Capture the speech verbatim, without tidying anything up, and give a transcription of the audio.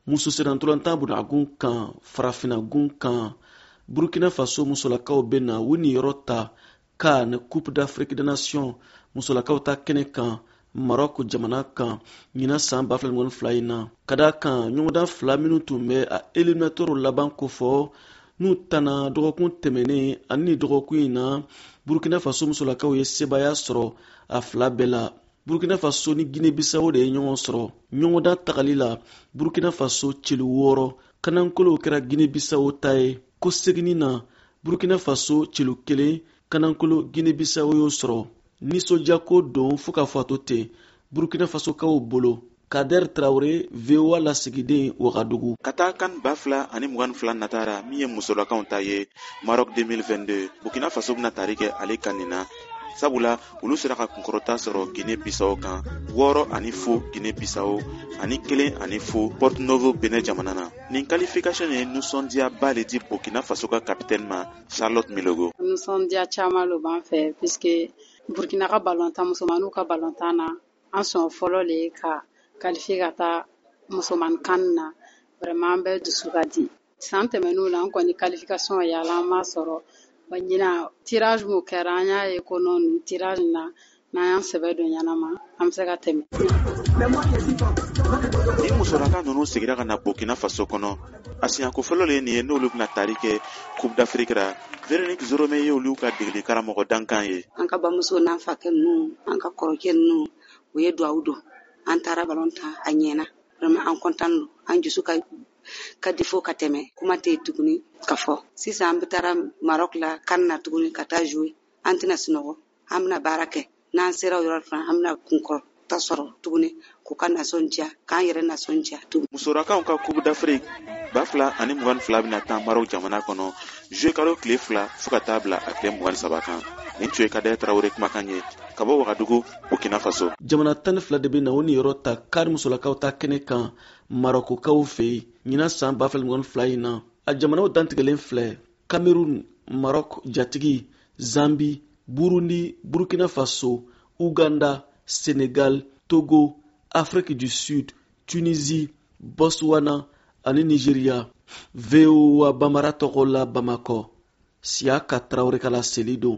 muso sedantolantan bunagun kan farafinagun kan Burkina Faso musolakaw bena wini yɔrɔ ta ka ni Coupe d'Afrique des Nations musolakaw ta kɛnɛ kan Maroc jamana kan ɲina san ba fila ni fila in na ka da kan ɲɔgɔndan fila minnu tun bɛ a eliminateur laban kofɔ n'u tana dɔgɔkun tɛmɛnen ani dɔgɔkun in na Burkina Faso musolakaw ye sebaya sɔrɔ a fila bɛɛ la. Burkina Faso ni Guinée-Bissau de ye ɲɔgɔn sɔrɔ ɲɔgɔndan tagali la. Burkina Faso celu wɔɔrɔ kanankolow kɛra Guinée-Bissau ta ye ko seginni na Burkina Faso celu kelen kanankolo Guinée-Bissau y'o sɔrɔ. Nisɔndiyako don fo ka fɔ a to ten Burkina Faso kaw bolo. Kader Traoré V O A lasigiden Ouagadougou. Ka taa kan ba fila ani mugan fila natara min ye musolakaw ta ye Maroc deux mille vingt-deux Burkina Faso bɛna tari kɛ ale kan nin na sabula olu sera ka kunkɔrɔta sɔrɔ Guinée-Bissau kan wɔɔrɔ ani fo Guinée-Bissau ani kelen ani fo Porto Novo Benin jamana na. Nin qualification ye nisɔndiyaba le di Burkina Faso ka capitaine ma Charlotte Milogo. Nisɔndiya caman lo b'an fɛ puisque Burkina ka balontan musomaninw ka balontan na an sɔn fɔlɔ le ka qualifier ka taa musoman kan na. Vraiment an bɛ dusu ka di. San tɛmɛn'u la an kɔni qualification yala an ma sɔrɔ. Ba ɲina tirage mu kɛra an y'a ye ko non tirage na n'an y'an sɛbɛ don ɲanama an bɛ se ka tɛmɛ. Ni musolaka ninnu segira ka na Burkina Faso kɔnɔ a siɲɛko fɔlɔ le ye nin ye n'olu bɛna tari kɛ Coupe d'Afrique ra. Véronique Zorome ye olu ka degeli karamɔgɔ dankan ye. An ka bamuso n'an fakɛ ninnu an ka kɔrɔkɛ ninnu u ye duwawu don an taara balon ta a ɲɛna vraiment an content don an dusu ka ka di fo ka tɛmɛ kuma tɛ tuguni ka fɔ sisan an bɛ taara Maroc la kan na tuguni ka taa jouer an tɛna sunɔgɔ an bɛna baara kɛ n'an sera o yɔrɔ fana an bɛna kunkɔrɔta sɔrɔ tuguni k'u ka nasɔndiya k'an yɛrɛ nasɔndiya tuguni. Musolakaw ka Coupe d'Afrique ba fila ani mugan fila bɛna taa Maroc jamana kɔnɔ jouer kalo tile fila fo ka taa bila a tile mugan saba kan. Nin tun ye Kader Traoré kumakan ye ka bɔ Ouagadougou Burkina Faso. Jamana tan ni fila de bɛ na o ni yɔrɔ ta kari musolakaw ta kɛnɛ kan Marokokaw fɛ yen ɲina san ba fila ni mugan fila in na. A jamanaw dantigɛlen filɛ Cameroun, Maroc jatigi, Zambie, Burundi, Burkina Faso, Uganda, Sénégal, Togo, Afrique du Sud, Tunisie, Botswana ani Nigeria. V O A Bambara tɔgɔ la Bamako. Siaka Traoré ka laseli don.